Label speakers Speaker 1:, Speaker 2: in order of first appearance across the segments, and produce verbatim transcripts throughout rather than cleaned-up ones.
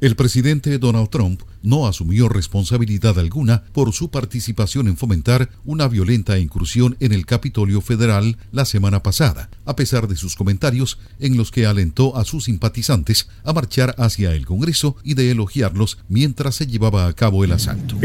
Speaker 1: El presidente Donald Trump no asumió responsabilidad alguna por su participación en fomentar una violenta incursión en el Capitolio Federal la semana pasada, a pesar de sus comentarios en los que alentó a sus simpatizantes a marchar hacia el Congreso y de elogiarlos mientras se llevaba a cabo el asalto.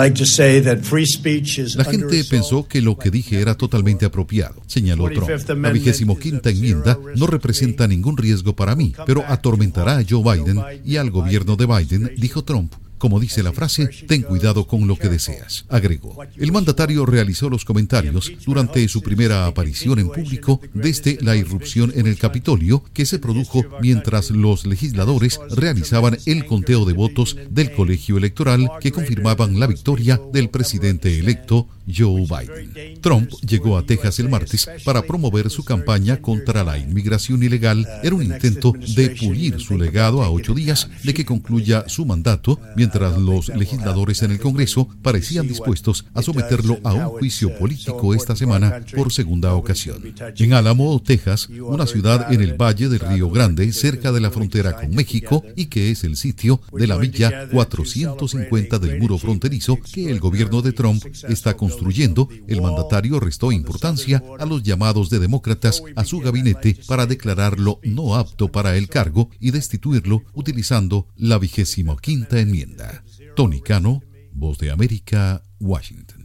Speaker 1: La gente pensó que lo que dije era totalmente apropiado, señaló Trump. La vigésimo quinta enmienda no representa ningún riesgo para mí, pero atormentará a Joe Biden y al gobierno de Biden, dijo Trump. Como dice la frase, ten cuidado con lo que deseas, agregó. El mandatario realizó los comentarios durante su primera aparición en público desde la irrupción en el Capitolio que se produjo mientras los legisladores realizaban el conteo de votos del colegio electoral que confirmaban la victoria del presidente electo Joe Biden. Trump llegó a Texas el martes para promover su campaña contra la inmigración ilegal. Era un intento de pulir su legado a ocho días de que concluya su mandato, mientras los legisladores en el Congreso parecían dispuestos a someterlo a un juicio político esta semana por segunda ocasión. En Álamo, Texas, una ciudad en el valle del Río Grande, cerca de la frontera con México y que es el sitio de la milla cuatrocientos cincuenta del muro fronterizo que el gobierno de Trump está construyendo, el mandatario restó importancia a los llamados de demócratas a su gabinete para declararlo no apto para el cargo y destituirlo utilizando la vigésimo quinta enmienda. Tony Cano, Voz de América, Washington.